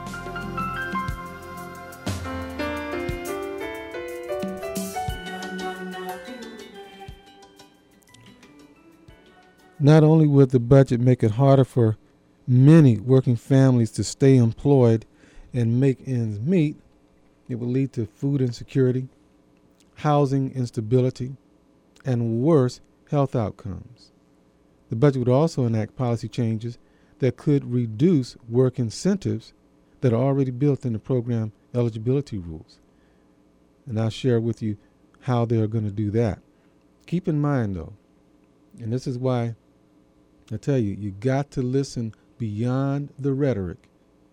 Not only would the budget make it harder for many working families to stay employed and make ends meet, it would lead to food insecurity, housing instability, and worse health outcomes. The budget would also enact policy changes that could reduce work incentives that are already built into program eligibility rules. And I'll share with you how they're going to do that. Keep in mind, though, and this is why I tell you, you got to listen beyond the rhetoric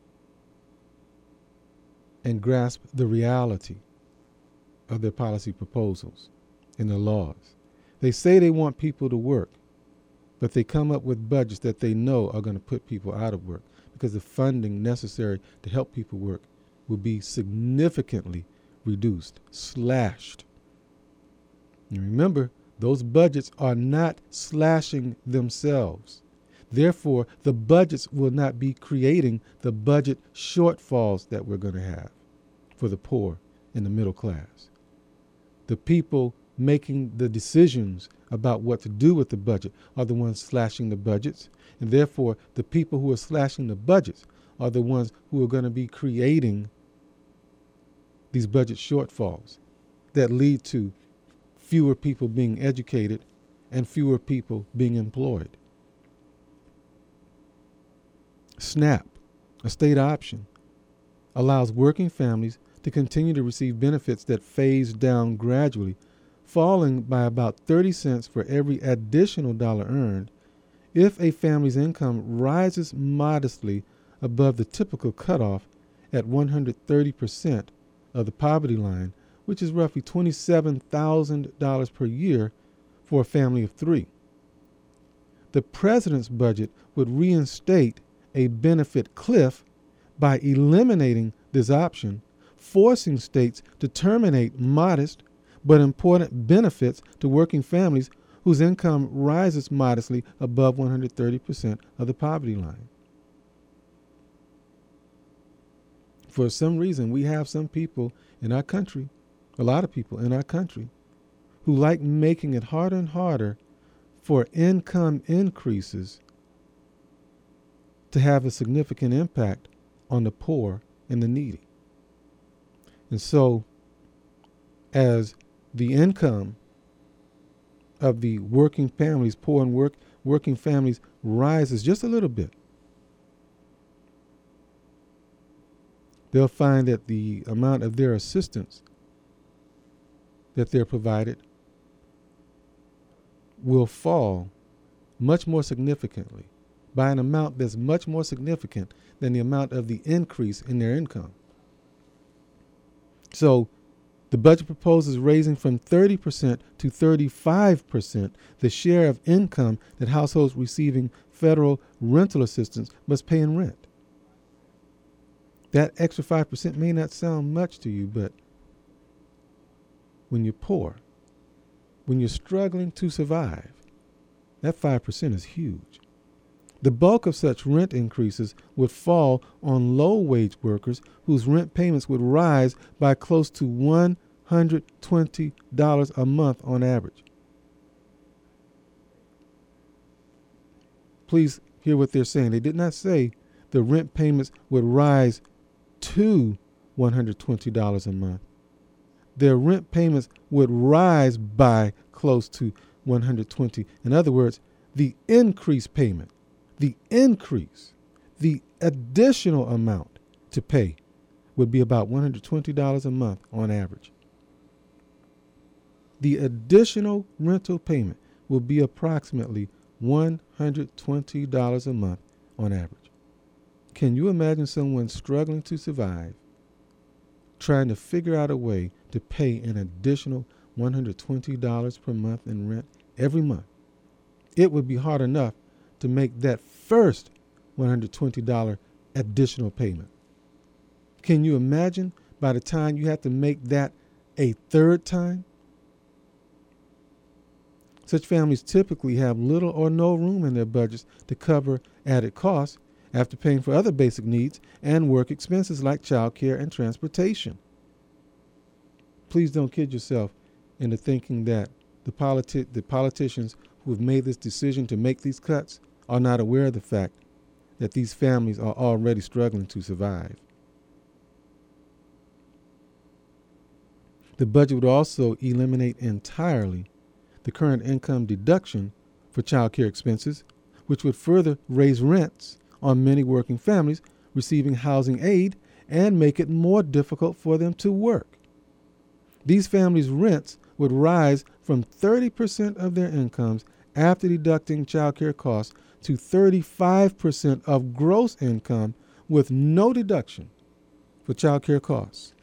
and grasp the reality of their policy proposals and their laws. They say they want people to work, but they come up with budgets that they know are going to put people out of work because the funding necessary to help people work will be significantly reduced, slashed. And remember, those budgets are not slashing themselves. Therefore, the budgets will not be creating the budget shortfalls that we're going to have for the poor and the middle class. The people making the decisions about what to do with the budget are the ones slashing the budgets, and therefore the people who are slashing the budgets are the ones who are going to be creating these budget shortfalls that lead to fewer people being educated and fewer people being employed. SNAP, a state option, allows working families to continue to receive benefits that phase down gradually, falling by about 30 cents for every additional dollar earned if a family's income rises modestly above the typical cutoff at 130% of the poverty line, which is roughly $27,000 per year for a family of three. The president's budget would reinstate a benefit cliff by eliminating this option, forcing states to terminate modest but important benefits to working families whose income rises modestly above 130% of the poverty line. For some reason, we have some people in our country, a lot of people in our country, who like making it harder and harder for income increases to have a significant impact on the poor and the needy. And so, as the income of the working families, poor and working families, rises just a little bit, they'll find that the amount of their assistance that they're provided will fall much more significantly, by an amount that's much more significant than the amount of the increase in their income. So the budget proposes raising from 30% to 35% the share of income that households receiving federal rental assistance must pay in rent. That extra 5% may not sound much to you, but when you're poor, when you're struggling to survive, that 5% is huge. The bulk of such rent increases would fall on low-wage workers whose rent payments would rise by close to $120 a month on average. Please hear what they're saying. They did not say the rent payments would rise to $120 a month. Their rent payments would rise by close to $120. In other words, the increased payment, the additional amount to pay would be about $120 a month on average. The additional rental payment will be approximately $120 a month on average. Can you imagine someone struggling to survive, trying to figure out a way to pay an additional $120 per month in rent every month? It would be hard enough to make that first $120 additional payment. Can you imagine by the time you have to make that a third time? Such families typically have little or no room in their budgets to cover added costs, after paying for other basic needs and work expenses like child care and transportation. Please don't kid yourself into thinking that the politicians who have made this decision to make these cuts are not aware of the fact that these families are already struggling to survive. The budget would also eliminate entirely the current income deduction for child care expenses, which would further raise rents on many working families receiving housing aid and make it more difficult for them to work. These families' rents would rise from 30% of their incomes after deducting child care costs to 35% of gross income with no deduction for child care costs.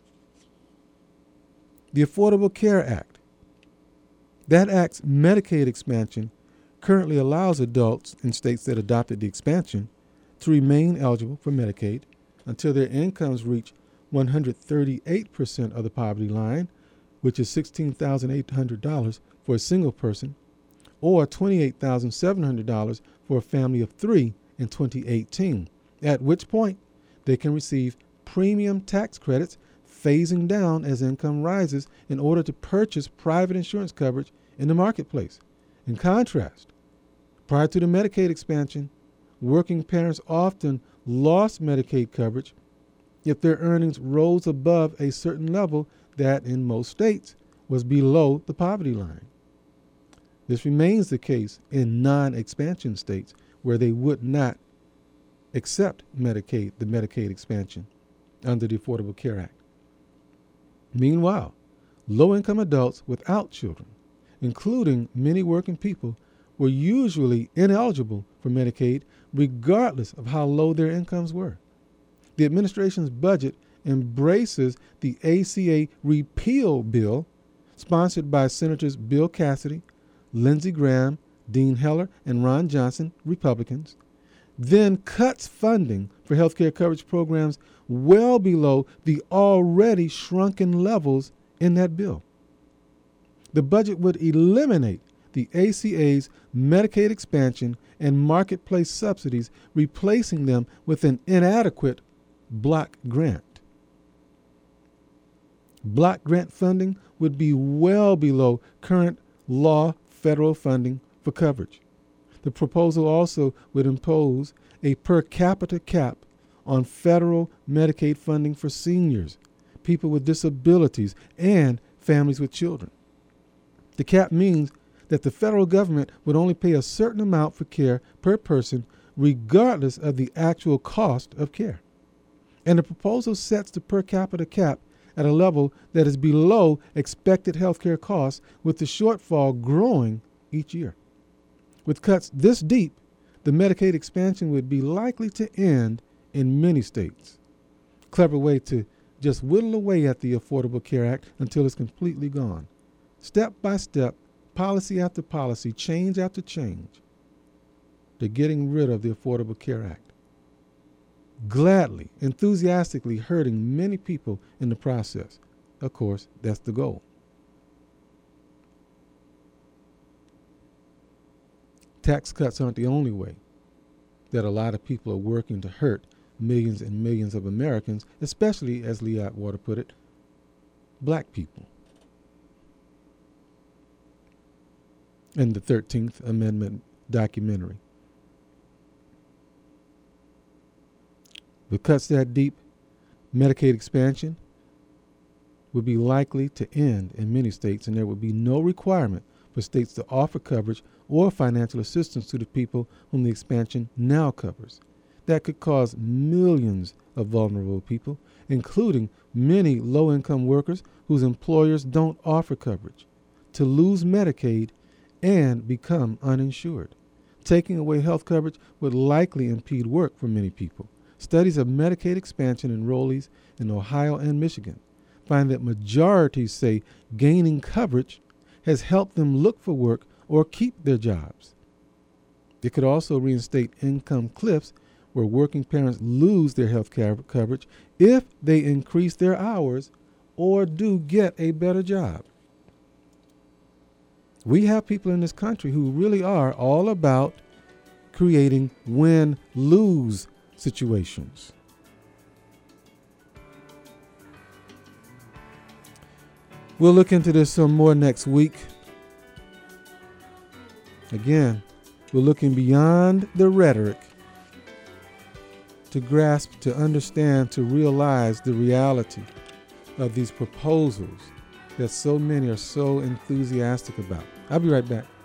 The Affordable Care Act. That act's Medicaid expansion currently allows adults in states that adopted the expansion to remain eligible for Medicaid until their incomes reach 138% of the poverty line, which is $16,800 for a single person, or $28,700 for a family of three in 2018, at which point they can receive premium tax credits phasing down as income rises in order to purchase private insurance coverage in the marketplace. In contrast, prior to the Medicaid expansion, working parents often lost Medicaid coverage if their earnings rose above a certain level that, in most states, was below the poverty line. This remains the case in non-expansion states where they would not accept the Medicaid expansion under the Affordable Care Act. Meanwhile, low-income adults without children, including many working people, were usually ineligible for Medicaid regardless of how low their incomes were. The administration's budget embraces the ACA repeal bill sponsored by Senators Bill Cassidy, Lindsey Graham, Dean Heller, and Ron Johnson, Republicans, then cuts funding for health care coverage programs well below the already shrunken levels in that bill. The budget would eliminate the ACA's Medicaid expansion and marketplace subsidies, replacing them with an inadequate block grant. Block grant funding would be well below current law federal funding for coverage. The proposal also would impose a per capita cap on federal Medicaid funding for seniors, people with disabilities, and families with children. The cap means that the federal government would only pay a certain amount for care per person, regardless of the actual cost of care. And the proposal sets the per capita cap at a level that is below expected healthcare costs, with the shortfall growing each year. With cuts this deep, the Medicaid expansion would be likely to end in many states. Clever way to just whittle away at the Affordable Care Act until it's completely gone. Step by step, policy after policy, change after change, they're getting rid of the Affordable Care Act. Gladly, enthusiastically hurting many people in the process. Of course, that's the goal. Tax cuts aren't the only way that a lot of people are working to hurt millions and millions of Americans, especially, as Lee Atwater put it, black people. In the 13th Amendment documentary. With cuts that deep, Medicaid expansion would be likely to end in many states, and there would be no requirement for states to offer coverage or financial assistance to the people whom the expansion now covers. That could cause millions of vulnerable people, including many low-income workers whose employers don't offer coverage, to lose Medicaid and become uninsured. Taking away health coverage would likely impede work for many people. Studies of Medicaid expansion enrollees in Ohio and Michigan find that majorities say gaining coverage has helped them look for work or keep their jobs. It could also reinstate income cliffs where working parents lose their health care coverage if they increase their hours or do get a better job. We have people in this country who really are all about creating win-lose situations. We'll look into this some more next week. Again, we're looking beyond the rhetoric to grasp, to understand, to realize the reality of these proposals that so many are so enthusiastic about. I'll be right back.